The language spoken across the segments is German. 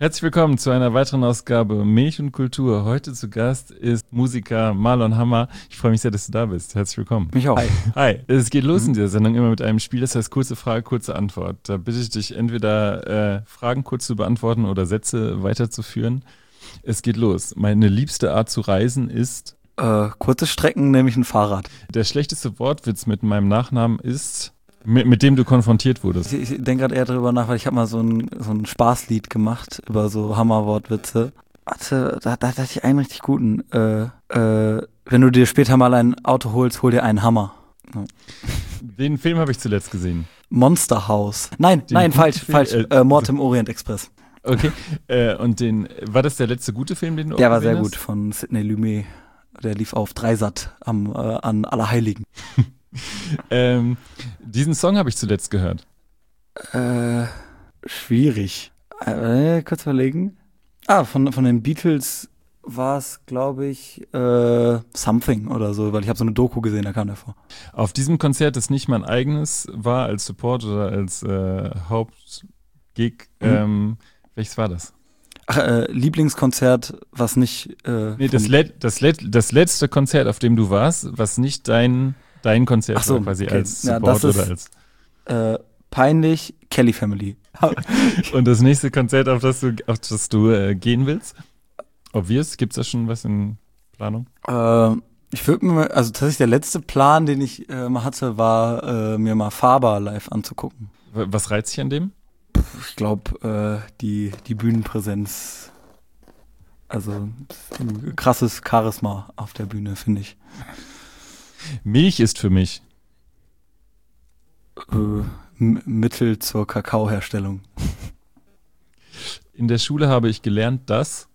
Herzlich willkommen zu einer weiteren Ausgabe Milch und Kultur. Heute zu Gast ist Musiker Marlon Hammer. Ich freue mich sehr, dass du da bist. Herzlich willkommen. Mich auch. Hi. Hi. Es geht los in dieser Sendung immer mit einem Spiel, das heißt kurze Frage, kurze Antwort. Da bitte ich dich entweder Fragen kurz zu beantworten oder Sätze weiterzuführen. Es geht los. Meine liebste Art zu reisen ist? Kurze Strecken nehme ich ein Fahrrad. Der schlechteste Wortwitz mit meinem Nachnamen ist? Mit dem du konfrontiert wurdest. Ich denke gerade eher darüber nach, weil ich habe mal so ein Spaßlied gemacht über so Hammerwortwitze. Warte, da hatte ich einen richtig guten. Wenn du dir später mal ein Auto holst, hol dir einen Hammer. Ja. Den Film habe ich zuletzt gesehen. Monster House. Nein, falsch. Mord im Orient Express. Okay, und war das der letzte gute Film, den du Der war sehr hast? gut, von Sidney Lumet. Der lief auf Dreisat an Allerheiligen. Diesen Song habe ich zuletzt gehört. Schwierig. Kurz überlegen. Von den Beatles war es, glaube ich, Something oder so, weil ich habe so eine Doku gesehen, da kam der vor. Auf diesem Konzert, das nicht mein eigenes war, als Support oder als Hauptgig, welches war das? Lieblingskonzert, was nicht... Nee, das letzte Konzert, auf dem du warst, was nicht dein Konzert war, quasi okay. Als Support ja, oder als... peinlich, Kelly Family. Und das nächste Konzert, auf das du gehen willst? Obvious, gibt's da schon was in Planung? Ich würde mir, also tatsächlich der letzte Plan, den ich mal hatte, war mir mal Faber live anzugucken. Was reizt dich an dem? Ich glaube, die Bühnenpräsenz, also ein krasses Charisma auf der Bühne, finde ich. Milch ist für mich Mittel zur Kakaoherstellung. In der Schule habe ich gelernt, dass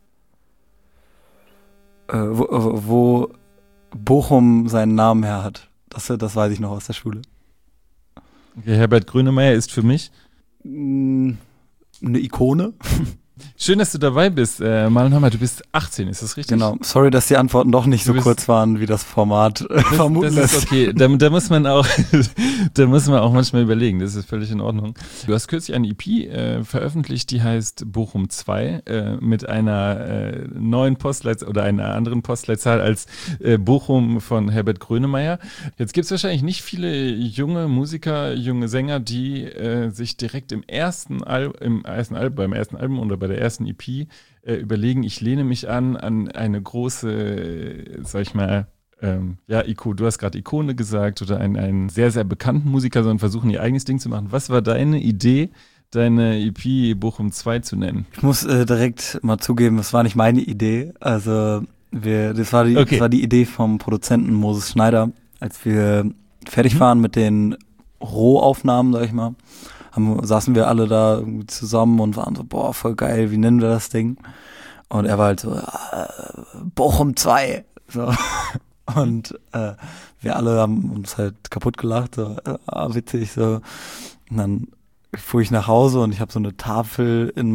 wo Bochum seinen Namen her hat. Das weiß ich noch aus der Schule. Okay, Herbert Grönemeyer ist für mich eine Ikone. Schön, dass du dabei bist. Marlon Hammer, du bist 18, ist das richtig? Genau. Sorry, dass die Antworten doch nicht so kurz waren, wie das Format vermuten lässt. Das ist okay. Da muss man auch manchmal überlegen. Das ist völlig in Ordnung. Du hast kürzlich eine EP veröffentlicht, die heißt Bochum 2 mit einer neuen Postleitzahl oder einer anderen Postleitzahl als Bochum von Herbert Grönemeyer. Jetzt gibt es wahrscheinlich nicht viele junge Musiker, junge Sänger, die sich direkt beim ersten Album oder bei der ersten EP überlegen, ich lehne mich an eine große, sag ich mal, du hast gerade Ikone gesagt oder einen sehr, sehr bekannten Musiker, sondern versuchen ihr eigenes Ding zu machen. Was war deine Idee, deine EP Bochum 2 zu nennen? Ich muss direkt mal zugeben, das war nicht meine Idee. Also das war die Idee vom Produzenten Moses Schneider, als wir fertig waren mit den Rohaufnahmen, sag ich mal. Saßen wir alle da irgendwie zusammen und waren so, boah, voll geil, wie nennen wir das Ding? Und er war halt so, Bochum 2. So. Und wir alle haben uns halt kaputt gelacht, so, witzig, so. Und dann fuhr ich nach Hause und ich habe so eine Tafel in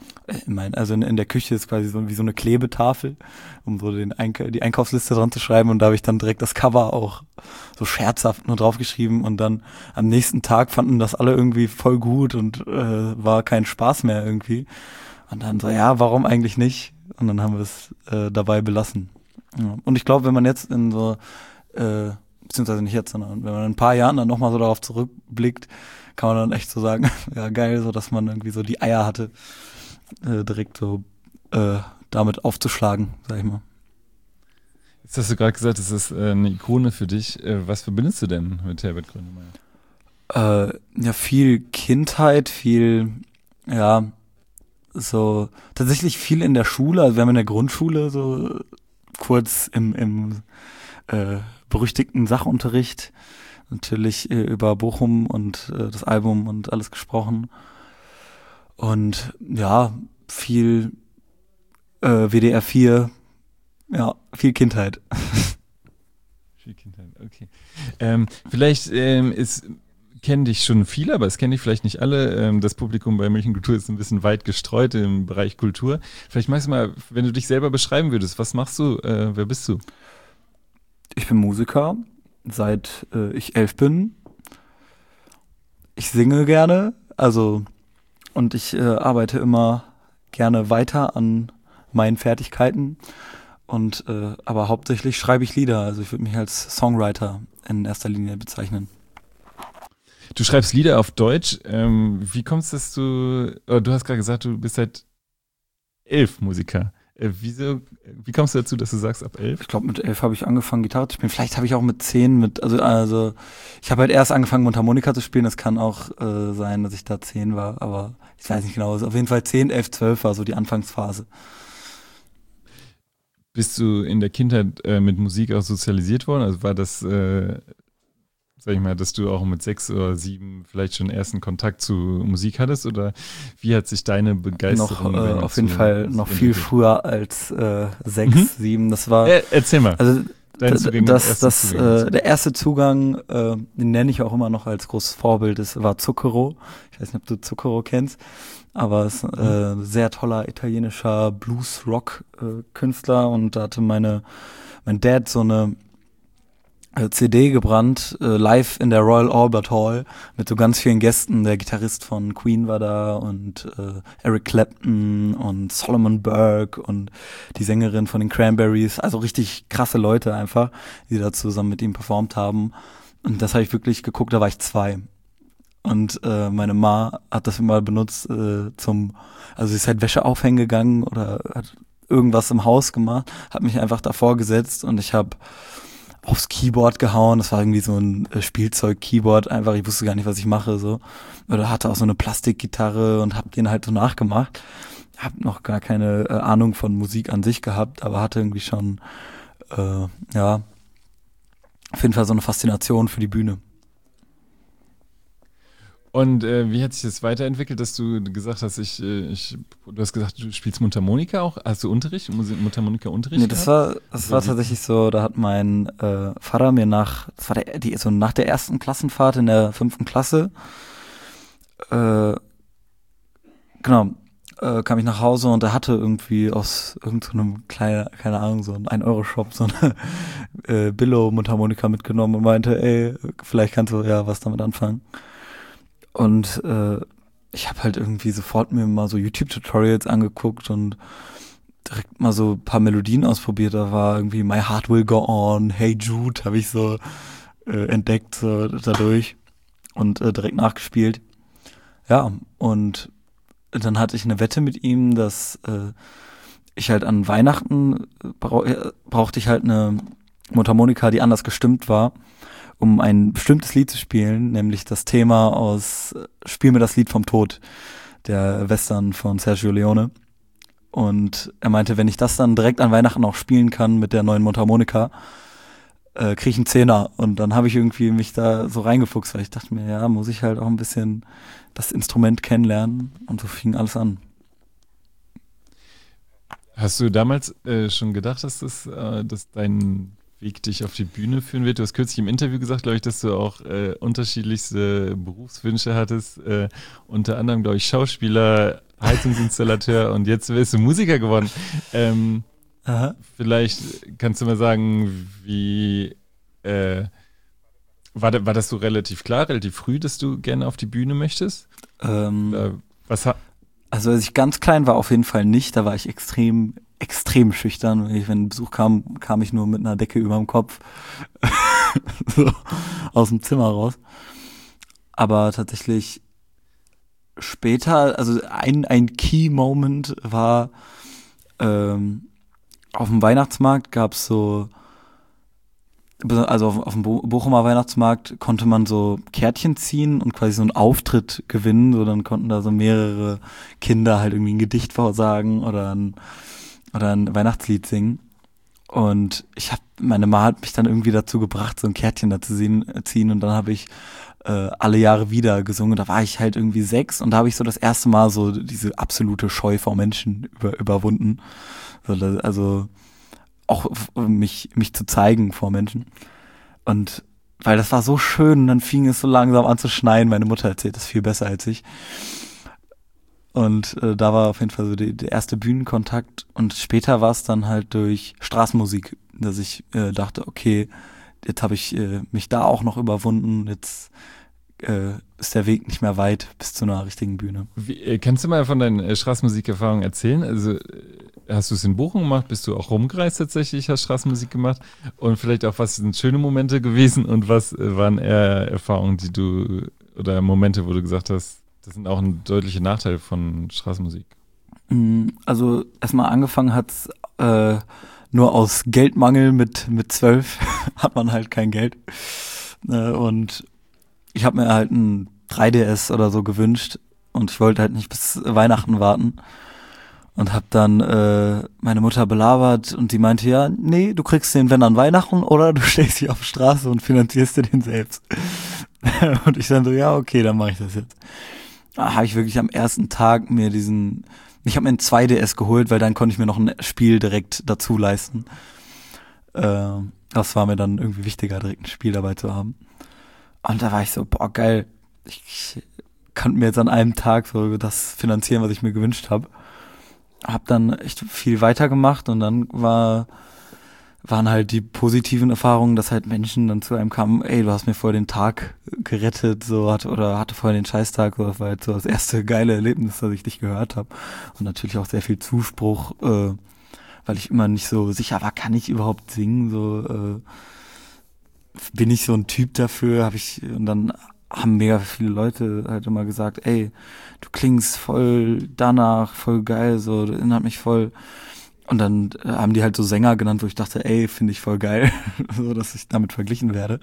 der Küche ist quasi so wie so eine Klebetafel, um so die Einkaufsliste dran zu schreiben, und da habe ich dann direkt das Cover auch so scherzhaft nur draufgeschrieben, und dann am nächsten Tag fanden das alle irgendwie voll gut und war kein Spaß mehr irgendwie. Und dann so, ja, warum eigentlich nicht? Und dann haben wir es dabei belassen. Ja. Und ich glaube, wenn man jetzt in so, beziehungsweise nicht jetzt, sondern wenn man in ein paar Jahren dann nochmal so darauf zurückblickt, kann man dann echt so sagen, ja geil, so dass man irgendwie so die Eier hatte, direkt so damit aufzuschlagen, sag ich mal. Jetzt hast du gerade gesagt, es ist eine Ikone für dich. Was verbindest du denn mit Herbert Grönemeyer? Ja, viel Kindheit, viel, ja, so tatsächlich viel in der Schule. Also wir haben in der Grundschule so kurz im berüchtigten Sachunterricht natürlich über Bochum und das Album und alles gesprochen. Und ja, viel WDR 4, ja, viel Kindheit. Viel Kindheit, okay. Vielleicht kennen dich schon viele, aber es kennen dich vielleicht nicht alle. Das Publikum bei Milch und Kultur ist ein bisschen weit gestreut im Bereich Kultur. Vielleicht magst du mal, wenn du dich selber beschreiben würdest, was machst du, wer bist du? Ich bin Musiker, seit ich 11 bin. Ich singe gerne, und ich arbeite immer gerne weiter an meinen Fertigkeiten. Und aber hauptsächlich schreibe ich Lieder. Also ich würde mich als Songwriter in erster Linie bezeichnen. Du schreibst Lieder auf Deutsch. Wie kommst es, du hast gerade gesagt, du bist seit 11 Musiker. Wie kommst du dazu, dass du sagst, ab 11? Ich glaube, mit 11 habe ich angefangen, Gitarre zu spielen. Vielleicht habe ich auch mit 10 also ich habe halt erst angefangen, Mundharmonika zu spielen. Es kann auch sein, dass ich da 10 war, aber ich weiß nicht genau. Also auf jeden Fall 10, 11, 12 war so die Anfangsphase. Bist du in der Kindheit mit Musik auch sozialisiert worden? Also war das, sag ich mal, dass du auch mit 6 oder 7 vielleicht schon ersten Kontakt zu Musik hattest? Oder wie hat sich deine Begeisterung auf jeden Fall noch viel früher als 6, 7. Das war. Erzähl mal. Also der erste Zugang, den nenne ich auch immer noch als großes Vorbild, war Zucchero. Ich weiß nicht, ob du Zucchero kennst, aber es ist ein sehr toller italienischer Blues-Rock-Künstler und da hatte mein Dad so eine CD gebrannt, live in der Royal Albert Hall mit so ganz vielen Gästen. Der Gitarrist von Queen war da und Eric Clapton und Solomon Burke und die Sängerin von den Cranberries. Also richtig krasse Leute einfach, die da zusammen mit ihm performt haben. Und das habe ich wirklich geguckt, da war ich 2. Und meine Ma hat das immer benutzt also sie ist halt Wäsche aufhängen gegangen oder hat irgendwas im Haus gemacht, hat mich einfach davor gesetzt und ich habe aufs Keyboard gehauen. Das war irgendwie so ein Spielzeug-Keyboard einfach. Ich wusste gar nicht, was ich mache, so. Oder hatte auch so eine Plastikgitarre und hab den halt so nachgemacht. Hab noch gar keine Ahnung von Musik an sich gehabt, aber hatte irgendwie schon, auf jeden Fall so eine Faszination für die Bühne. Und wie hat sich das weiterentwickelt, dass du gesagt hast, du hast gesagt, du spielst Mundharmonika auch? Hast du Mundharmonika-Unterricht? Nee, das war tatsächlich so, da hat mein Vater mir nach der ersten Klassenfahrt in der 5. Klasse, kam ich nach Hause und er hatte irgendwie aus irgendeinem keine Ahnung, so ein 1-Euro-Shop so eine Billo-Mundharmonika mitgenommen und meinte, ey, vielleicht kannst du ja was damit anfangen. Und ich habe halt irgendwie sofort mir mal so YouTube-Tutorials angeguckt und direkt mal so ein paar Melodien ausprobiert. Da war irgendwie My Heart Will Go On, Hey Jude habe ich so entdeckt so dadurch und direkt nachgespielt. Ja, und dann hatte ich eine Wette mit ihm, dass ich halt an Weihnachten brauchte ich halt eine Mundharmonika, die anders gestimmt war, um ein bestimmtes Lied zu spielen, nämlich das Thema aus Spiel mir das Lied vom Tod, der Western von Sergio Leone. Und er meinte, wenn ich das dann direkt an Weihnachten auch spielen kann mit der neuen Mundharmonika, kriege ich einen 10er. Und dann habe ich irgendwie mich da so reingefuchst, weil ich dachte mir, ja, muss ich halt auch ein bisschen das Instrument kennenlernen. Und so fing alles an. Hast du damals schon gedacht, dass dein Weg dich auf die Bühne führen wird? Du hast kürzlich im Interview gesagt, glaube ich, dass du auch unterschiedlichste Berufswünsche hattest. Unter anderem, glaube ich, Schauspieler, Heizungsinstallateur und jetzt bist du Musiker geworden. Vielleicht kannst du mal sagen, wie war das so relativ klar, relativ früh, dass du gerne auf die Bühne möchtest? Also als ich ganz klein war, auf jeden Fall nicht. Da war ich extrem schüchtern. Wenn ein Besuch kam ich nur mit einer Decke über dem Kopf so aus dem Zimmer raus. Aber tatsächlich später, also ein Key-Moment war, auf dem Weihnachtsmarkt gab's so, also auf dem Bochumer Weihnachtsmarkt konnte man so Kärtchen ziehen und quasi so einen Auftritt gewinnen. So, dann konnten da so mehrere Kinder halt irgendwie ein Gedicht vorsagen oder ein Weihnachtslied singen. Und meine Ma hat mich dann irgendwie dazu gebracht, so ein Kärtchen da zu ziehen und dann habe ich alle Jahre wieder gesungen. Da war ich halt irgendwie 6 und da habe ich so das erste Mal so diese absolute Scheu vor Menschen überwunden. Also auch mich zu zeigen vor Menschen. Und weil das war so schön, dann fing es so langsam an zu schneien. Meine Mutter erzählt das viel besser als ich. Und da war auf jeden Fall so der erste Bühnenkontakt. Und später war es dann halt durch Straßenmusik, dass ich dachte, okay, jetzt habe ich mich da auch noch überwunden. Jetzt ist der Weg nicht mehr weit bis zu einer richtigen Bühne. Kannst du mal von deinen Straßenmusikerfahrungen erzählen? Also hast du es in Bochum gemacht? Bist du auch rumgereist tatsächlich, hast Straßenmusik gemacht? Und vielleicht auch, was sind schöne Momente gewesen und was waren eher Erfahrungen, die du oder Momente, wo du gesagt hast, das sind auch ein deutlicher Nachteil von Straßenmusik? Also erstmal angefangen hat's nur aus Geldmangel mit 12 hat man halt kein Geld. Und ich habe mir halt ein 3DS oder so gewünscht und ich wollte halt nicht bis Weihnachten warten und habe dann meine Mutter belabert und die meinte, ja, nee, du kriegst den, wenn an Weihnachten oder du stehst hier auf der Straße und finanzierst dir den selbst. Und ich dann so, ja, okay, dann mache ich das jetzt. Da habe ich wirklich am ersten Tag mir ich habe mir ein 2DS geholt, weil dann konnte ich mir noch ein Spiel direkt dazu leisten. Das war mir dann irgendwie wichtiger, direkt ein Spiel dabei zu haben. Und da war ich so, boah, geil, ich kann mir jetzt an einem Tag so das finanzieren, was ich mir gewünscht habe. Hab dann echt viel weitergemacht und dann waren halt die positiven Erfahrungen, dass halt Menschen dann zu einem kamen, ey, du hast mir vorher den Tag gerettet, so hatte vorher den Scheißtag, so, das war halt so das erste geile Erlebnis, dass ich dich gehört habe. Und natürlich auch sehr viel Zuspruch, weil ich immer nicht so sicher war, kann ich überhaupt singen, so bin ich so ein Typ dafür, und dann haben mega viele Leute halt immer gesagt, ey, du klingst voll danach, voll geil, so, das erinnert mich voll. Und dann haben die halt so Sänger genannt, wo ich dachte, ey, finde ich voll geil, so, dass ich damit verglichen werde.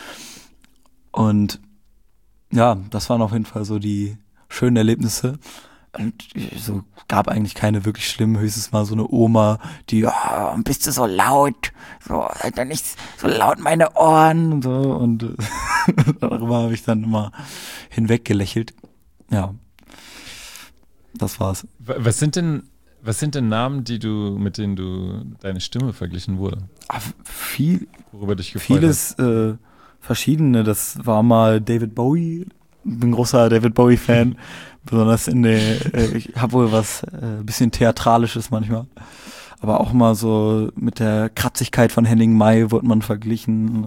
Und ja, das waren auf jeden Fall so die schönen Erlebnisse. Und so gab eigentlich keine wirklich schlimmen, höchstens mal so eine Oma, die, ja, bist du so laut, so, halt doch nicht so laut meine Ohren und so. Und darüber habe ich dann immer hinweggelächelt. Ja, das war's. Was sind denn Namen, mit denen du deine Stimme verglichen wurde? Worüber dich gefreut vieles verschiedene. Das war mal David Bowie. Bin großer David Bowie-Fan. Besonders ich habe wohl was bisschen Theatralisches manchmal. Aber auch mal so mit der Kratzigkeit von Henning May wurde man verglichen.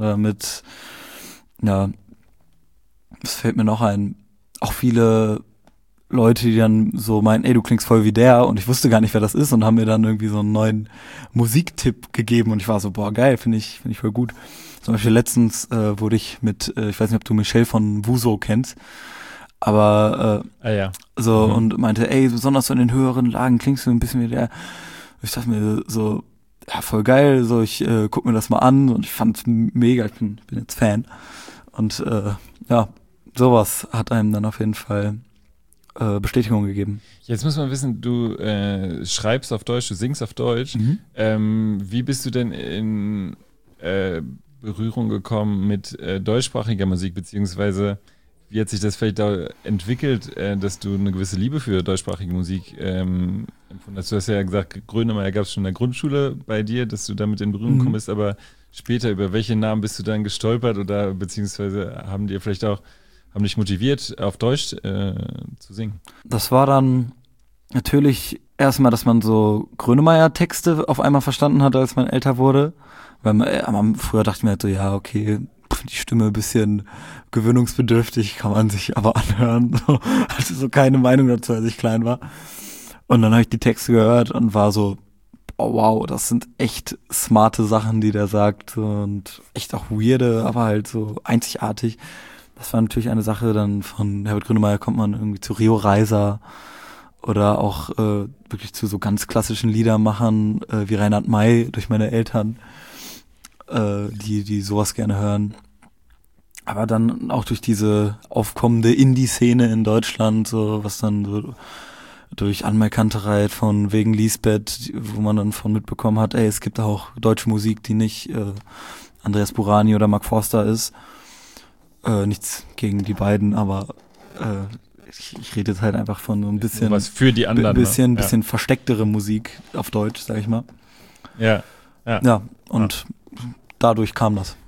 Ja, was fällt mir noch ein? Auch viele Leute, die dann so meinen, ey, du klingst voll wie der, und ich wusste gar nicht, wer das ist, und haben mir dann irgendwie so einen neuen Musiktipp gegeben und ich war so, boah, geil, finde ich voll gut. Zum Beispiel letztens wurde ich ich weiß nicht, ob du Michelle von Wuso kennst, aber und meinte, ey, besonders so in den höheren Lagen klingst du ein bisschen wie der. Ich dachte mir so, ja, voll geil, so, ich guck mir das mal an und ich fand's mega, ich bin jetzt Fan. Und ja, sowas hat einem dann auf jeden Fall Bestätigung gegeben. Jetzt muss man wissen, du schreibst auf Deutsch, du singst auf Deutsch. Wie bist du denn in Berührung gekommen mit deutschsprachiger Musik, beziehungsweise wie hat sich das vielleicht da entwickelt, dass du eine gewisse Liebe für deutschsprachige Musik empfunden hast? Du hast ja gesagt, Grönemeyer gab es schon in der Grundschule bei dir, dass du damit in Berührung gekommen bist, aber später, über welche Namen bist du dann gestolpert oder beziehungsweise haben dich motiviert, auf Deutsch zu singen? Das war dann natürlich erstmal, dass man so Grönemeyer-Texte auf einmal verstanden hat, als man älter wurde. Weil früher dachte ich mir halt so, ja, okay, die Stimme ein bisschen gewöhnungsbedürftig, kann man sich aber anhören. So, hatte so keine Meinung dazu, als ich klein war. Und dann habe ich die Texte gehört und war so, oh wow, das sind echt smarte Sachen, die der sagt und echt auch weirde, aber halt so einzigartig. Das war natürlich eine Sache, dann von Herbert Grönemeyer kommt man irgendwie zu Rio Reiser oder auch wirklich zu so ganz klassischen Liedermachern wie Reinhard May durch meine Eltern, die sowas gerne hören. Aber dann auch durch diese aufkommende Indie-Szene in Deutschland, so was dann so durch Anmerk Kantereit von wegen Lisbeth, wo man dann von mitbekommen hat, ey, es gibt auch deutsche Musik, die nicht Andreas Burani oder Mark Forster ist. Nichts gegen die beiden, aber ich rede jetzt halt einfach von so ein bisschen was für die anderen, bisschen verstecktere Musik auf Deutsch, sag ich mal. Ja. Und dadurch kam das.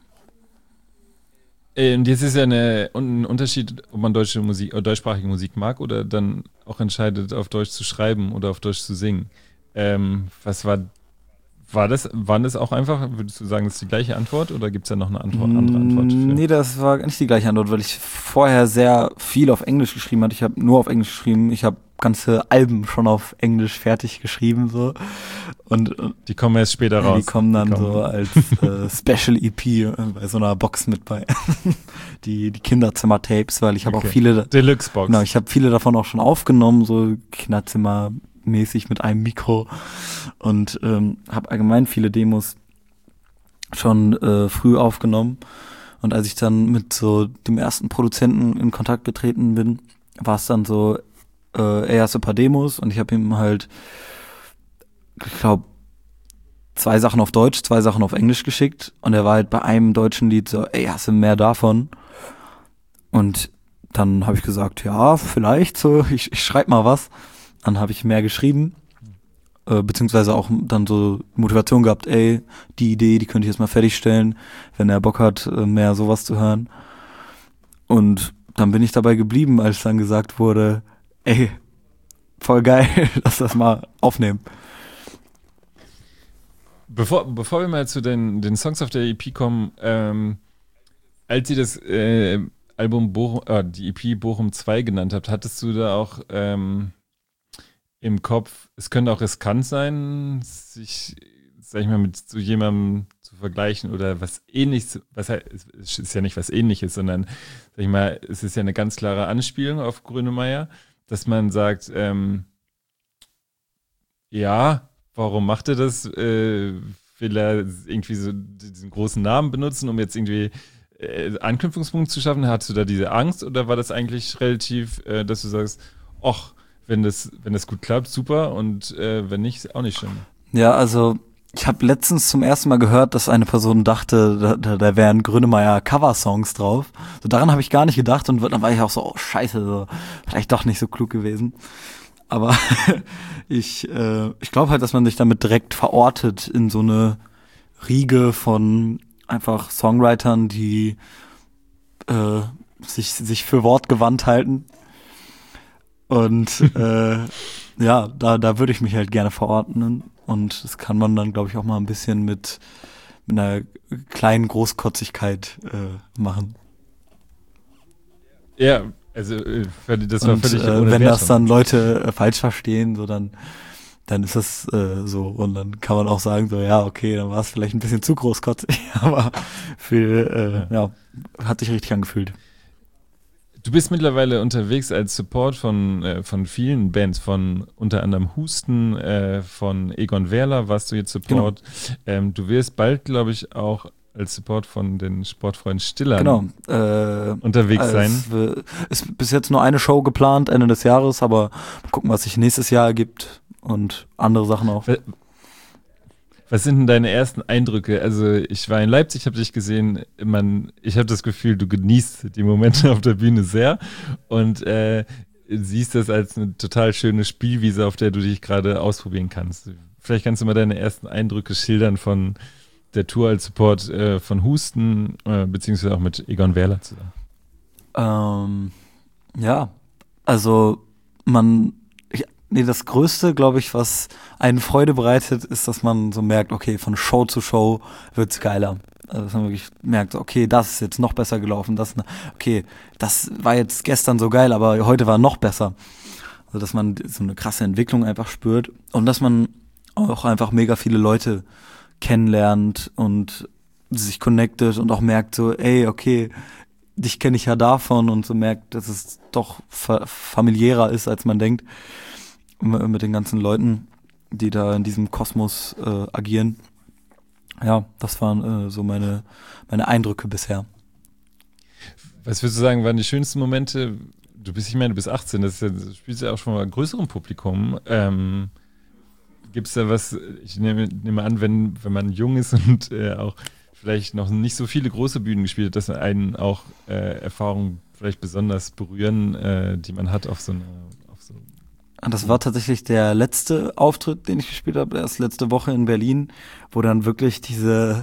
Und jetzt ist ja ein Unterschied, ob man deutschsprachige Musik mag oder dann auch entscheidet, auf Deutsch zu schreiben oder auf Deutsch zu singen. Was war Waren das auch einfach, würdest du sagen, das ist die gleiche Antwort oder gibt es da noch eine andere Antwort? Nee, das war nicht die gleiche Antwort, weil ich vorher sehr viel auf Englisch geschrieben hatte. Ich habe nur auf Englisch geschrieben. Ich habe ganze Alben schon auf Englisch fertig geschrieben so. Und die kommen erst später raus. Die kommen dann so als Special EP bei so einer Box mit bei. die Kinderzimmer-Tapes, weil ich habe auch viele Deluxe-Box. Genau, ich habe viele davon auch schon aufgenommen, so Kinderzimmer-mäßig mit einem Mikro und habe allgemein viele Demos schon früh aufgenommen. Und als ich dann mit so dem ersten Produzenten in Kontakt getreten bin, war es dann so, er hatte ein paar Demos und ich habe ihm halt, ich glaube, 2 Sachen auf Deutsch, 2 Sachen auf Englisch geschickt und er war halt bei einem deutschen Lied so, ey, hast du mehr davon? Und dann habe ich gesagt, ja, vielleicht so, ich schreib mal was. Dann habe ich mehr geschrieben, beziehungsweise auch dann so Motivation gehabt, ey, die Idee, die könnte ich jetzt mal fertigstellen, wenn er Bock hat, mehr sowas zu hören. Und dann bin ich dabei geblieben, als dann gesagt wurde, ey, voll geil, lass das mal aufnehmen. Bevor wir mal zu den Songs auf der EP kommen, als ihr das Album die EP Bochum 2 genannt habt, hattest du da auch im Kopf, es könnte auch riskant sein, sich, sag ich mal, mit so jemandem zu vergleichen oder was Ähnliches, es ist ja nicht was Ähnliches, sondern, sag ich mal, es ist ja eine ganz klare Anspielung auf Grönemeyer, dass man sagt, ja, warum macht er das? Will er irgendwie so diesen großen Namen benutzen, um jetzt irgendwie Anknüpfungspunkte zu schaffen? Hattest du da diese Angst oder war das eigentlich relativ, dass du sagst, ach, wenn das gut klappt, super und wenn nicht, auch nicht schlimm? Ja, also ich habe letztens zum ersten Mal gehört, dass eine Person dachte, da wären Grönemeyer Cover-Songs drauf. So daran habe ich gar nicht gedacht und dann war ich auch so, oh scheiße, so vielleicht doch nicht so klug gewesen. Aber ich glaube halt, dass man sich damit direkt verortet in so eine Riege von einfach Songwritern, die sich für wortgewandt halten. Und ja, da würde ich mich halt gerne verordnen. Und das kann man dann, glaube ich, auch mal ein bisschen mit einer kleinen Großkotzigkeit machen. Ja, also das war völlig ohne wenn Wertung. das dann Leute falsch verstehen, so dann ist das so. Und dann kann man auch sagen, so ja, okay, dann war es vielleicht ein bisschen zu großkotzig, aber ja, hat sich richtig angefühlt. Du bist mittlerweile unterwegs als Support von viele Bands, von unter anderem Husten, von Egon Werler warst du jetzt Support. Genau. Du wirst bald, glaube ich, auch als Support von den Sportfreunden Stillern unterwegs sein. Ist bis jetzt nur eine Show geplant, Ende des Jahres, aber mal gucken, was sich nächstes Jahr ergibt und andere Sachen auch. Was sind denn deine ersten Eindrücke? Also ich war in Leipzig, habe dich gesehen, ich habe das Gefühl, du genießt die Momente auf der Bühne sehr und siehst das als eine total schöne Spielwiese, auf der du dich gerade ausprobieren kannst. Vielleicht kannst du mal deine ersten Eindrücke schildern von der Tour als Support von Husten, beziehungsweise auch mit Egon Werler zusammen. Ja, also das Größte, glaube ich, was einen Freude bereitet, ist, dass man so merkt, okay, von Show zu Show wird's geiler. Also, dass man wirklich merkt, okay, das ist jetzt noch besser gelaufen, das war jetzt gestern so geil, aber heute war noch besser. Also, dass man so eine krasse Entwicklung einfach spürt und dass man auch einfach mega viele Leute kennenlernt und sich connectet und auch merkt so, ey, okay, dich kenne ich ja davon und so merkt, dass es doch familiärer ist, als man denkt. Mit den ganzen Leuten, die da in diesem Kosmos agieren. Ja, das waren so meine Eindrücke bisher. Was würdest du sagen, waren die schönsten Momente? Du bist 18, du spielst ja auch schon mal bei größerem Publikum. Gibt es da was, ich nehme an, wenn man jung ist und auch vielleicht noch nicht so viele große Bühnen gespielt hat, dass einen auch Erfahrungen vielleicht besonders berühren, die man hat auf so eine. Das war tatsächlich der letzte Auftritt, den ich gespielt habe, erst letzte Woche in Berlin, wo dann wirklich diese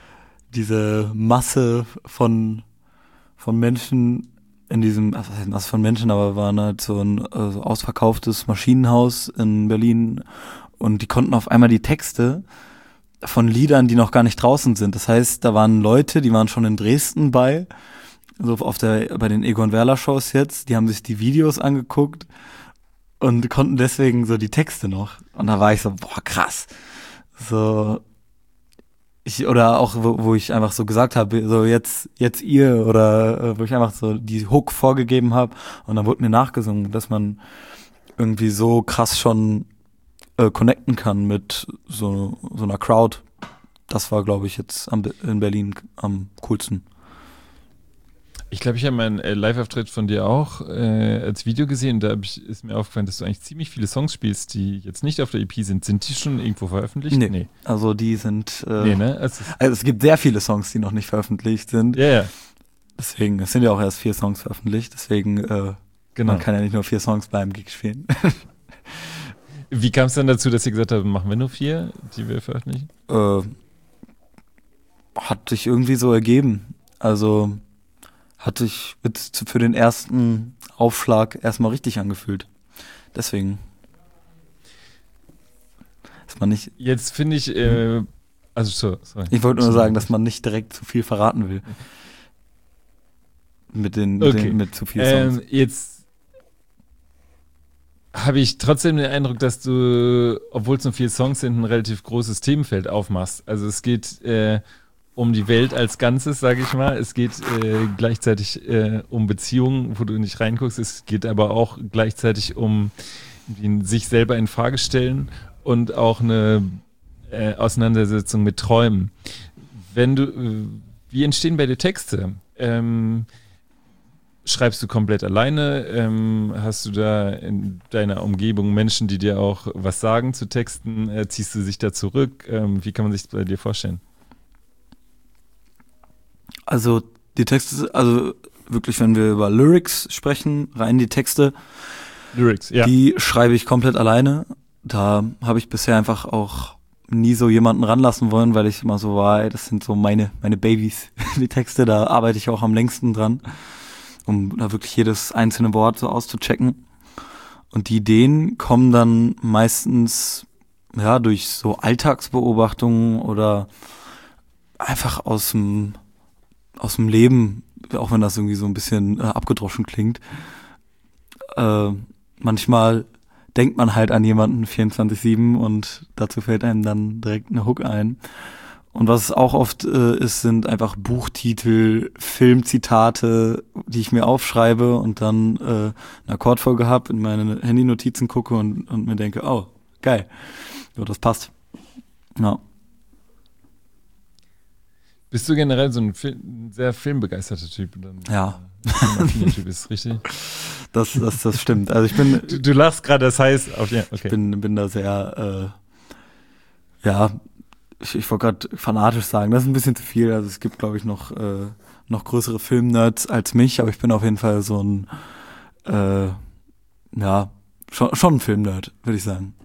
Masse von Menschen in diesem, was heißt Masse von Menschen, aber waren halt so ein ausverkauftes Maschinenhaus in Berlin und die konnten auf einmal die Texte von Liedern, die noch gar nicht draußen sind. Das heißt, da waren Leute, die waren schon in Dresden bei den Egon Werler Shows jetzt, die haben sich die Videos angeguckt und konnten deswegen so die Texte noch. Und da war ich so, boah, krass. So, oder auch, wo ich einfach so gesagt habe, so jetzt ihr, oder wo ich einfach so die Hook vorgegeben habe und dann wurde mir nachgesungen, dass man irgendwie so krass schon connecten kann mit so einer Crowd. Das war, glaube ich, jetzt in Berlin am coolsten. Ich glaube, ich habe meinen Live-Auftritt von dir auch als Video gesehen. Da ist mir aufgefallen, dass du eigentlich ziemlich viele Songs spielst, die jetzt nicht auf der EP sind. Sind die schon irgendwo veröffentlicht? Nee. Also die sind ne? Also es gibt sehr viele Songs, die noch nicht veröffentlicht sind. Ja, ja. Deswegen, es sind ja auch erst 4 Songs veröffentlicht. Deswegen, genau. Man kann ja nicht nur 4 Songs beim Gig spielen. Wie kam es dann dazu, dass ihr gesagt habt, machen wir nur 4, die wir veröffentlichen? Hat sich irgendwie so ergeben. Also hat sich für den ersten Aufschlag erstmal richtig angefühlt. Deswegen. Dass man nicht. Jetzt finde ich, sorry. Ich wollte nur sagen, dass man nicht direkt zu viel verraten will. Mit zu viel Songs. Jetzt habe ich trotzdem den Eindruck, dass du, obwohl es nur 4 Songs sind, ein relativ großes Themenfeld aufmachst. Also es geht um die Welt als Ganzes, sage ich mal. Es geht gleichzeitig um Beziehungen, wo du nicht reinguckst. Es geht aber auch gleichzeitig um sich selber in Frage stellen und auch eine Auseinandersetzung mit Träumen. Wie entstehen bei dir Texte? Schreibst du komplett alleine? Hast du da in deiner Umgebung Menschen, die dir auch was sagen zu Texten? Ziehst du dich da zurück? Wie kann man sich das bei dir vorstellen? Also die Texte, also wirklich, wenn wir über Lyrics sprechen, rein die Texte, Lyrics, ja. Die schreibe ich komplett alleine. Da habe ich bisher einfach auch nie so jemanden ranlassen wollen, weil ich immer so war, ey, das sind so meine Babys, die Texte, da arbeite ich auch am längsten dran, um da wirklich jedes einzelne Wort so auszuchecken. Und die Ideen kommen dann meistens ja durch so Alltagsbeobachtungen oder einfach aus dem Leben, auch wenn das irgendwie so ein bisschen abgedroschen klingt. Manchmal denkt man halt an jemanden 24/7 und dazu fällt einem dann direkt eine Hook ein. Und was auch oft ist, sind einfach Buchtitel, Filmzitate, die ich mir aufschreibe und dann eine Akkordfolge habe, in meine Handynotizen gucke und mir denke, oh, geil, so, das passt. Ja. Bist du generell so ein sehr filmbegeisterter Typ? Ja. Typ ist richtig. Das stimmt. Also ich bin. Du lachst gerade, das heißt, okay. Ich bin da sehr, ich wollte gerade fanatisch sagen, das ist ein bisschen zu viel. Also es gibt, glaube ich, noch größere Filmnerds als mich, aber ich bin auf jeden Fall so ein, schon ein Filmnerd, würde ich sagen.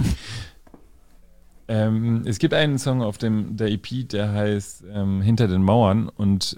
Es gibt einen Song auf der EP, der heißt Hinter den Mauern und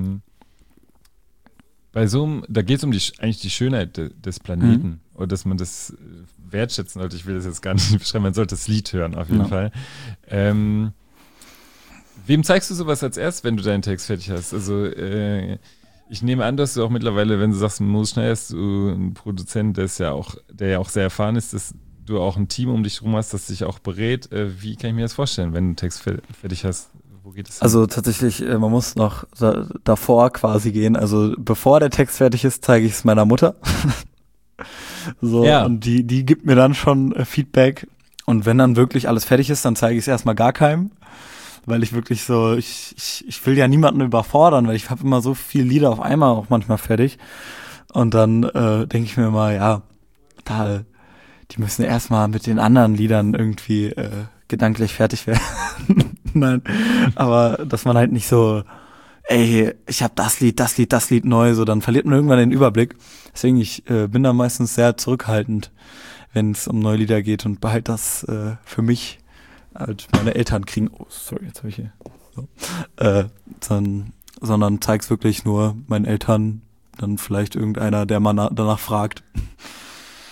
da geht es um eigentlich die Schönheit des Planeten oder dass man das wertschätzen sollte. Ich will das jetzt gar nicht beschreiben, man sollte das Lied hören auf jeden Fall. Wem zeigst du sowas als erst, wenn du deinen Text fertig hast? Also ich nehme an, dass du auch mittlerweile, wenn du sagst, Moses Schneider ist du ein Produzent, der ja auch sehr erfahren ist, dass du auch ein Team um dich rum hast, das dich auch berät. Wie kann ich mir das vorstellen, wenn du einen Text fertig hast? Wo geht es hin? Also tatsächlich, man muss noch davor quasi gehen. Also bevor der Text fertig ist, zeige ich es meiner Mutter. So, ja. Und die gibt mir dann schon Feedback. Und wenn dann wirklich alles fertig ist, dann zeige ich es erstmal gar keinem. Weil ich wirklich so, ich will ja niemanden überfordern, weil ich habe immer so viele Lieder auf einmal auch manchmal fertig. Und dann denke ich mir mal, die müssen erstmal mit den anderen Liedern irgendwie gedanklich fertig werden. Nein, aber dass man halt nicht so, ey, ich habe das Lied neu, so, dann verliert man irgendwann den Überblick. Deswegen, ich bin da meistens sehr zurückhaltend, wenn es um neue Lieder geht und behalte das für mich. Halt meine Eltern kriegen, oh, sorry, jetzt habe ich hier, so. Sondern zeig's wirklich nur meinen Eltern, dann vielleicht irgendeiner, der mal danach fragt.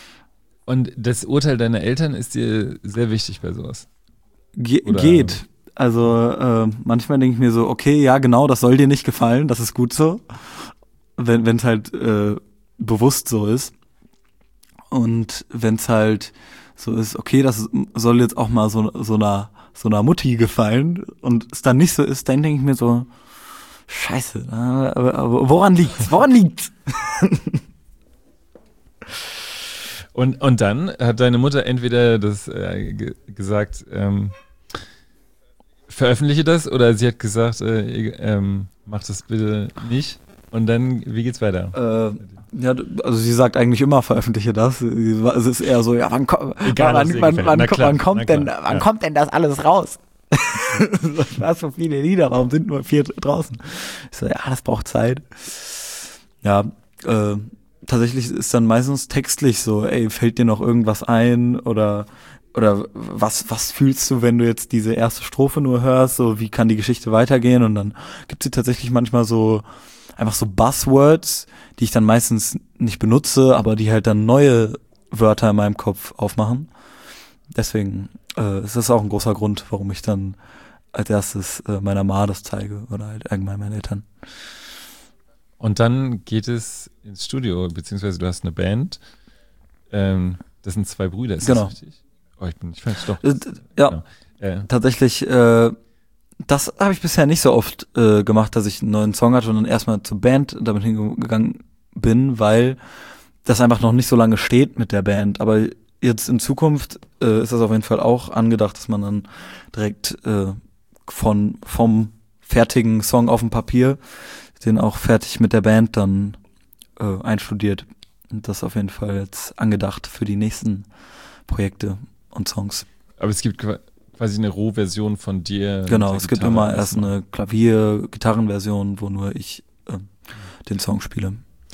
Und das Urteil deiner Eltern ist dir sehr wichtig bei sowas? Geht. Also manchmal denke ich mir so, okay, ja genau, das soll dir nicht gefallen, das ist gut so, wenn es halt bewusst so ist. Und wenn es halt so ist, okay, das soll jetzt auch mal so einer Mutti gefallen und es dann nicht so ist, dann denke ich mir so, scheiße, aber woran liegt's? Woran liegt's? Und dann hat deine Mutter entweder das gesagt, veröffentliche das, oder sie hat gesagt, mach das bitte nicht. Und dann, wie geht's weiter? Ja, also sie sagt eigentlich immer, veröffentliche das. Es ist eher so, ja, wann kommt denn das alles raus? Was für viele Lieder, warum sind nur 4 draußen? Ich so, ja, das braucht Zeit. Ja, tatsächlich ist dann meistens textlich so, ey, fällt dir noch irgendwas ein oder was fühlst du, wenn du jetzt diese erste Strophe nur hörst, so wie kann die Geschichte weitergehen, und dann gibt sie tatsächlich manchmal so einfach so Buzzwords, die ich dann meistens nicht benutze, aber die halt dann neue Wörter in meinem Kopf aufmachen. Deswegen ist das auch ein großer Grund, warum ich dann als erstes meiner Ma das zeige oder halt allgemein meinen Eltern. Und dann geht es ins Studio, beziehungsweise du hast eine Band. Das sind 2 Brüder, ist das richtig? Oh, ich fand's doch. Ja, genau. Tatsächlich, das habe ich bisher nicht so oft gemacht, dass ich einen neuen Song hatte und dann erstmal zur Band damit hingegangen bin, weil das einfach noch nicht so lange steht mit der Band. Aber jetzt in Zukunft ist das auf jeden Fall auch angedacht, dass man dann direkt vom fertigen Song auf dem Papier den auch fertig mit der Band dann einstudiert. Und das ist auf jeden Fall jetzt angedacht für die nächsten Projekte und Songs. Aber es gibt quasi eine Rohversion von dir. Genau, es gibt immer erst eine Klavier-Gitarrenversion, wo nur ich den Song spiele.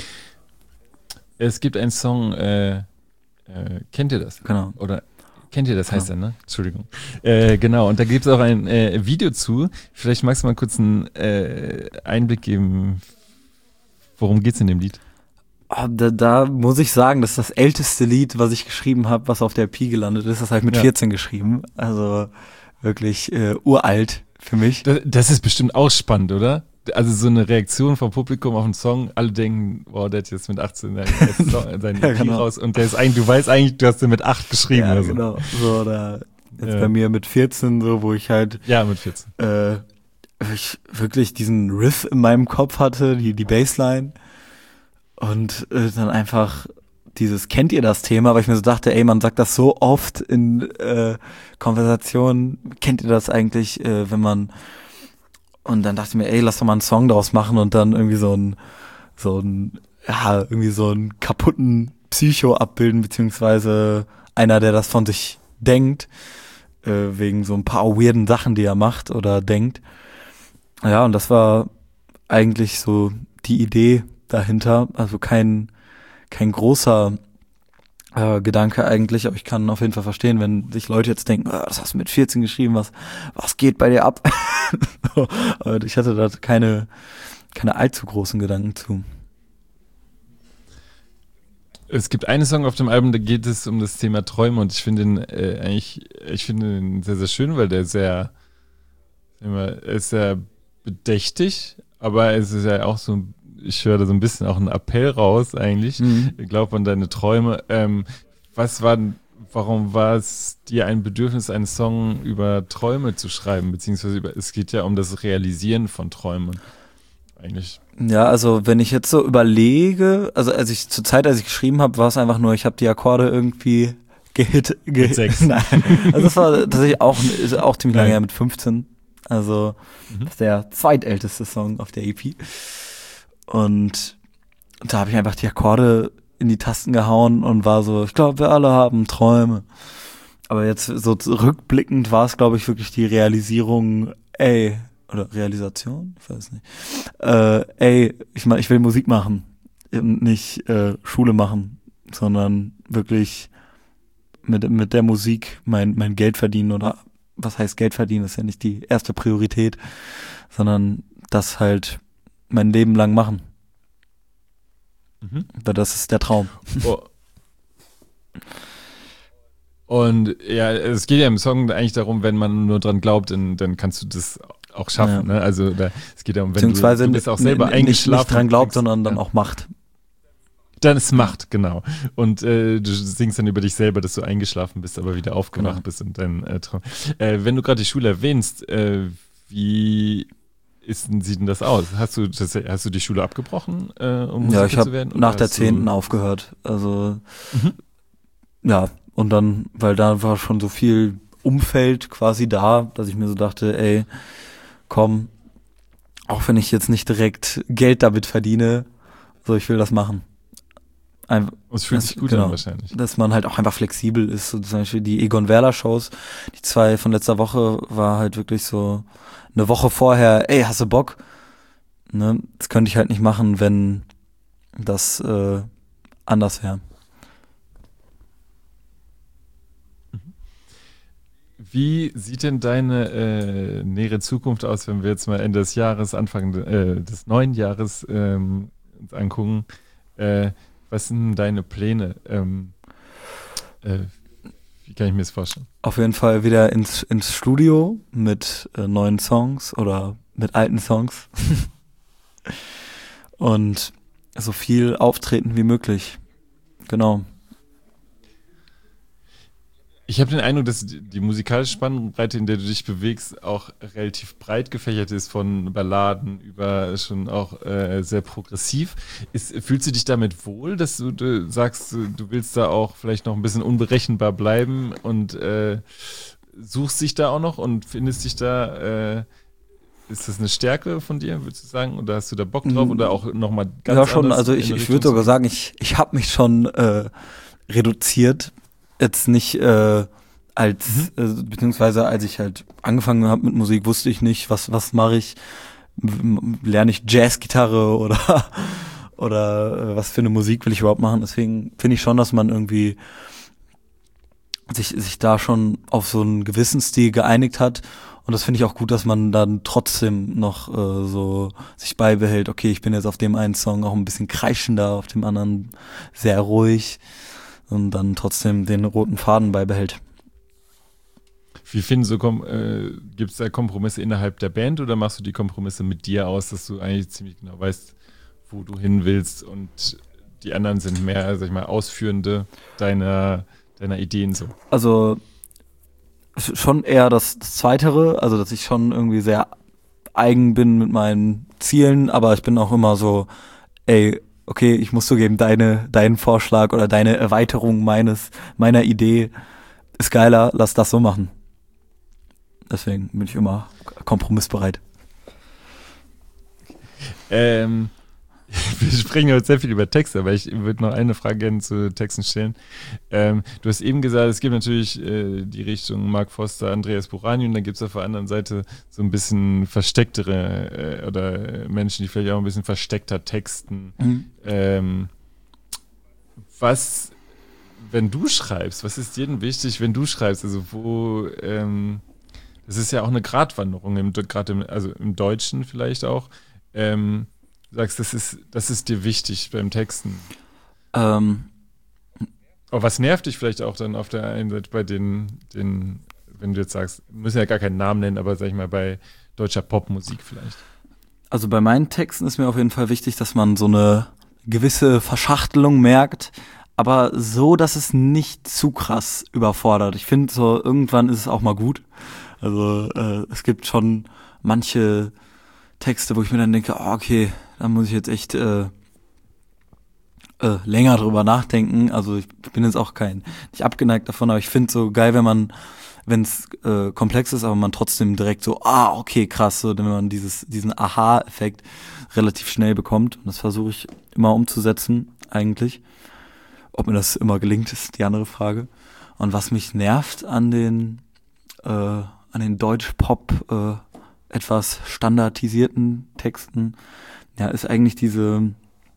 Es gibt einen Song, kennt ihr das? Genau. Oder kennt ihr das, heißt er, ne? Entschuldigung. Genau, und da gibt es auch ein Video zu. Vielleicht magst du mal kurz einen Einblick geben, worum geht's in dem Lied? Da muss ich sagen, das ist das älteste Lied, was ich geschrieben habe, was auf der EP gelandet ist. Das habe ich mit 14 geschrieben. Also wirklich uralt für mich. Das ist bestimmt auch spannend, oder? Also so eine Reaktion vom Publikum auf einen Song. Alle denken, wow, der hat jetzt mit 18 seinen EP raus. Und der ist eigentlich, du weißt eigentlich, du hast den mit 8 geschrieben. Ja, oder so. Genau. So, oder jetzt bei mir mit 14, so, wo ich halt mit 14. ich wirklich diesen Riff in meinem Kopf hatte, die Bassline. Und dann einfach kennt ihr das Thema, weil ich mir so dachte, ey, man sagt das so oft in Konversationen, kennt ihr das eigentlich, wenn man, und dann dachte ich mir, ey, lass doch mal einen Song daraus machen und dann irgendwie so einen kaputten Psycho abbilden, beziehungsweise einer, der das von sich denkt, wegen so ein paar weirden Sachen, die er macht oder denkt. Ja, und das war eigentlich so die Idee dahinter, also kein großer Gedanke eigentlich, aber ich kann auf jeden Fall verstehen, wenn sich Leute jetzt denken, das hast du mit 14 geschrieben, was geht bei dir ab? Aber ich hatte da keine allzu großen Gedanken zu. Es gibt einen Song auf dem Album, da geht es um das Thema Träume, und ich finde ihn sehr, sehr schön, weil der ist sehr bedächtig, aber es ist ja auch so, ich höre da so ein bisschen auch einen Appell raus eigentlich. Glaub an deine Träume. Warum war es dir ein Bedürfnis, einen Song über Träume zu schreiben, beziehungsweise es geht ja um das Realisieren von Träumen eigentlich. Ja, also wenn ich jetzt so überlege, also als ich geschrieben habe, war es einfach nur, ich habe die Akkorde irgendwie gehit. 6. Nein, also das war tatsächlich auch ziemlich lange her, mit 15. Also das ist der zweitälteste Song auf der EP. Und da habe ich einfach die Akkorde in die Tasten gehauen und war so, ich glaube, wir alle haben Träume. Aber jetzt so rückblickend war es, glaube ich, wirklich die Realisierung, oder Realisation? Ich weiß nicht. Ich will Musik machen. Nicht Schule machen, sondern wirklich mit der Musik mein Geld verdienen, oder was heißt Geld verdienen, ist ja nicht die erste Priorität, sondern das halt mein Leben lang machen. Weil das ist der Traum. Und ja, es geht ja im Song eigentlich darum, wenn man nur dran glaubt, dann kannst du das auch schaffen. Ja. Ne? Also es geht darum, wenn du bist auch selber eingeschlafen. Nicht dran glaubt, sondern dann auch macht. Dann ist Macht, genau. Und du singst dann über dich selber, dass du eingeschlafen bist, aber wieder aufgewacht bist. Und dann wenn du gerade die Schule erwähnst, wie sieht denn das aus? Hast du die Schule abgebrochen, um Musiker zu werden? Ja, ich habe nach der 10. aufgehört. Also ja, und dann, weil da war schon so viel Umfeld quasi da, dass ich mir so dachte, ey, komm, auch wenn ich jetzt nicht direkt Geld damit verdiene, so, ich will das machen. Es fühlt sich gut an wahrscheinlich. Dass man halt auch einfach flexibel ist. So zum Beispiel die Egon Werler Shows, die 2 von letzter Woche, war halt wirklich so eine Woche vorher, ey, hast du Bock? Ne? Das könnte ich halt nicht machen, wenn das anders wäre. Wie sieht denn deine nähere Zukunft aus, wenn wir jetzt mal Ende des Jahres, Anfang des neuen Jahres uns angucken? Was sind deine Pläne? Wie kann ich mir das vorstellen? Auf jeden Fall wieder ins Studio mit neuen Songs oder mit alten Songs. Und so viel auftreten wie möglich. Genau. Ich habe den Eindruck, dass die musikalische Spannbreite, in der du dich bewegst, auch relativ breit gefächert ist, von Balladen über schon auch sehr progressiv. Fühlst du dich damit wohl, dass du sagst, du willst da auch vielleicht noch ein bisschen unberechenbar bleiben und suchst dich da auch noch und findest dich da, ist das eine Stärke von dir, würdest du sagen? Oder hast du da Bock drauf oder auch nochmal ganz Ja, schon, anders also ich würde sogar sagen, ich habe mich schon reduziert. Jetzt nicht beziehungsweise als ich halt angefangen habe mit Musik, wusste ich nicht, was mache ich, lerne ich Jazzgitarre oder was für eine Musik will ich überhaupt machen. Deswegen finde ich schon, dass man irgendwie sich da schon auf so einen gewissen Stil geeinigt hat. Und das finde ich auch gut, dass man dann trotzdem noch so sich beibehält, okay, ich bin jetzt auf dem einen Song auch ein bisschen kreischender, auf dem anderen sehr ruhig. Und dann trotzdem den roten Faden beibehält. Wie findest du, gibt es da Kompromisse innerhalb der Band oder machst du die Kompromisse mit dir aus, dass du eigentlich ziemlich genau weißt, wo du hin willst und die anderen sind mehr, sag ich mal, Ausführende deiner Ideen so? Also schon eher das Zweitere, also dass ich schon irgendwie sehr eigen bin mit meinen Zielen, aber ich bin auch immer so, ey, okay, ich muss zugeben, deinen Vorschlag oder deine Erweiterung meiner Idee ist geiler, lass das so machen. Deswegen bin ich immer kompromissbereit. Wir sprechen heute sehr viel über Texte, aber ich würde noch eine Frage gerne zu Texten stellen. Du hast eben gesagt, es gibt natürlich die Richtung Mark Foster, Andreas Burani und dann gibt es auf der anderen Seite so ein bisschen verstecktere oder Menschen, die vielleicht auch ein bisschen versteckter texten. Wenn du schreibst, was ist dir denn wichtig, wenn du schreibst? Also das ist ja auch eine Gratwanderung, gerade im Deutschen vielleicht auch. Sagst, das ist dir wichtig beim Texten. Aber was nervt dich vielleicht auch dann auf der einen Seite bei den, wenn du jetzt sagst, müssen ja gar keinen Namen nennen, aber sag ich mal bei deutscher Popmusik vielleicht? Also bei meinen Texten ist mir auf jeden Fall wichtig, dass man so eine gewisse Verschachtelung merkt, aber so, dass es nicht zu krass überfordert. Ich finde so, irgendwann ist es auch mal gut. Also es gibt schon manche Texte, wo ich mir dann denke, oh, okay, da muss ich jetzt echt länger drüber nachdenken. Also ich bin jetzt auch nicht abgeneigt davon, aber ich finde so geil, wenn es komplex ist, aber man trotzdem direkt so, okay, krass, so, wenn man diesen Aha-Effekt relativ schnell bekommt. Und das versuche ich immer umzusetzen, eigentlich. Ob mir das immer gelingt, ist die andere Frage. Und was mich nervt an den Deutsch-Pop etwas standardisierten Texten, ja, ist eigentlich diese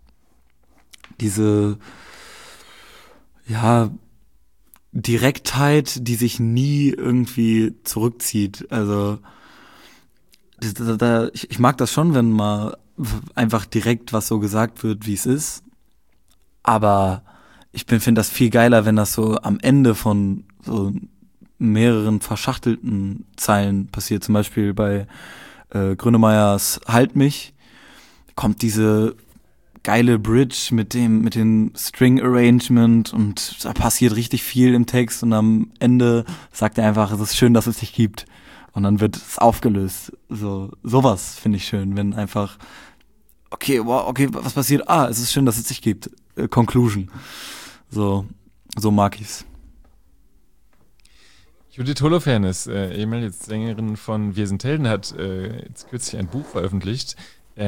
ja, Direktheit, die sich nie irgendwie zurückzieht. Also ich mag das schon, wenn mal einfach direkt was so gesagt wird, wie es ist. Aber ich finde das viel geiler, wenn das so am Ende von so mehreren verschachtelten Zeilen passiert. Zum Beispiel bei Grönemeyers Halt mich kommt diese geile Bridge mit dem String Arrangement und da passiert richtig viel im Text und am Ende sagt er einfach, es ist schön, dass es dich gibt. Und dann wird es aufgelöst. Sowas finde ich schön, wenn einfach okay, was passiert? Es ist schön, dass es dich gibt. Conclusion. So mag ich's. Judith Holofernes, ehemalige Sängerin von Wir sind Helden, hat jetzt kürzlich ein Buch veröffentlicht,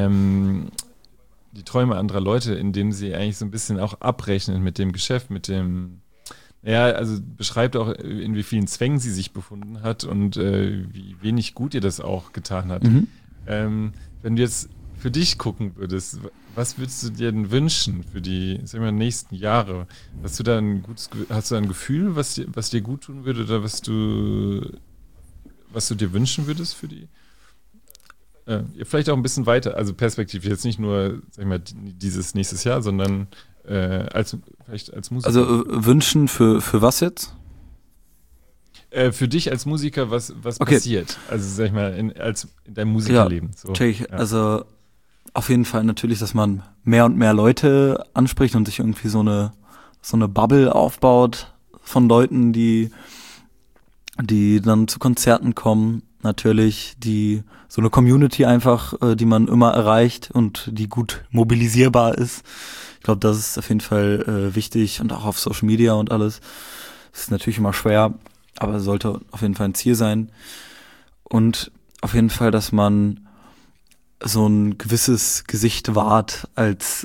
Die Träume anderer Leute, in dem sie eigentlich so ein bisschen auch abrechnet mit dem Geschäft, also beschreibt auch, in wie vielen Zwängen sie sich befunden hat und wie wenig gut ihr das auch getan hat. Mhm. Wenn du jetzt für dich gucken würdest, was würdest du dir denn wünschen für die, sagen wir, nächsten Jahre? Hast du da ein Gefühl, was dir gut tun würde oder was du dir wünschen würdest für die? Vielleicht auch ein bisschen weiter, also perspektivisch, jetzt nicht nur, sag ich mal, dieses nächstes Jahr, sondern vielleicht als Musiker. Also wünschen für was jetzt? Für dich als Musiker, was passiert? Also sag ich mal, in deinem Musikerleben. Ja, also auf jeden Fall natürlich, dass man mehr und mehr Leute anspricht und sich irgendwie so eine Bubble aufbaut von Leuten, die dann zu Konzerten kommen. Natürlich so eine Community einfach, die man immer erreicht und die gut mobilisierbar ist. Ich glaube, das ist auf jeden Fall wichtig und auch auf Social Media und alles. Das ist natürlich immer schwer, aber sollte auf jeden Fall ein Ziel sein. Und auf jeden Fall, dass man so ein gewisses Gesicht wahrt als,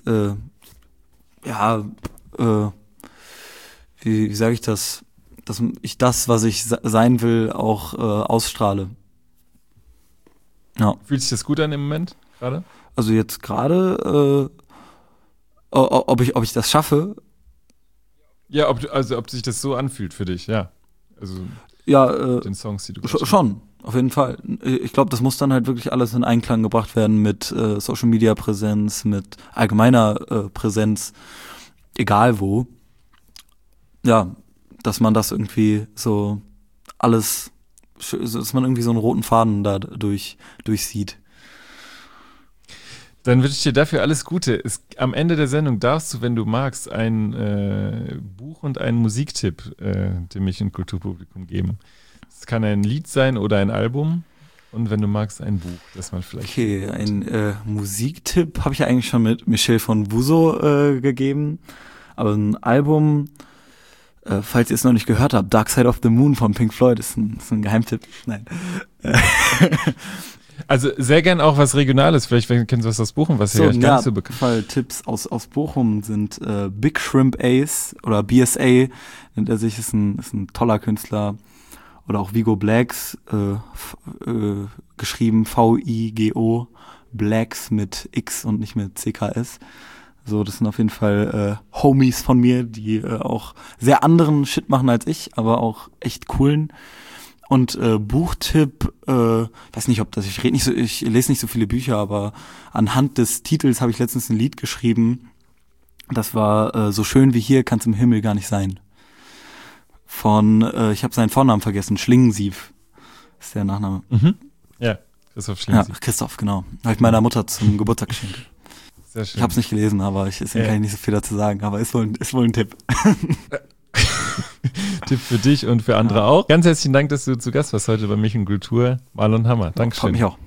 wie sage ich das, dass ich das, was ich sein will, auch ausstrahle. Ja. Fühlt sich das gut an im Moment gerade? Also jetzt gerade, ob ich das schaffe? Ja, ob sich das so anfühlt für dich, ja. Also den Songs, die du schon, auf jeden Fall. Ich glaube, das muss dann halt wirklich alles in Einklang gebracht werden mit Social Media Präsenz, mit allgemeiner Präsenz, egal wo. Ja, dass man das irgendwie so alles, dass man irgendwie so einen roten Faden da durchsieht. Dann wünsche ich dir dafür alles Gute. Am Ende der Sendung darfst du, wenn du magst, ein Buch und einen Musiktipp dem Mich- und Kulturpublikum geben. Es kann ein Lied sein oder ein Album. Und wenn du magst, ein Buch, das man vielleicht... Okay, ein Musiktipp habe ich ja eigentlich schon mit Michel von Buso gegeben. Aber ein Album, falls ihr es noch nicht gehört habt, Dark Side of the Moon von Pink Floyd ist ein Geheimtipp. Nein. Also sehr gern auch was Regionales. Vielleicht kennst du was aus Bochum, was hier gar nicht so bekannt ist. Auf jeden Fall Tipps aus Bochum sind Big Shrimp Ace oder BSA, nennt er sich, ist ein toller Künstler. Oder auch Vigo Blacks, geschrieben VIGO, Blacks mit X und nicht mit CKS. So, das sind auf jeden Fall Homies von mir, die auch sehr anderen Shit machen als ich, aber auch echt coolen. Und Buchtipp, weiß nicht, ich lese nicht so viele Bücher, aber anhand des Titels habe ich letztens ein Lied geschrieben. Das war so schön wie hier kann's im Himmel gar nicht sein. Ich habe seinen Vornamen vergessen, Schlingensief ist der Nachname. Mhm. Ja, Christoph Schlingensief. Ja, Christoph, genau. Habe ich meiner Mutter zum Geburtstag geschenkt. Sehr schön. Ich habe es nicht gelesen, aber deswegen kann ich nicht so viel dazu sagen, aber ist wohl ein Tipp. Tipp für dich und für andere auch. Ganz herzlichen Dank, dass du zu Gast warst heute bei Mich und Kultur. Marlon Hammer. Dankeschön. Freut mich auch.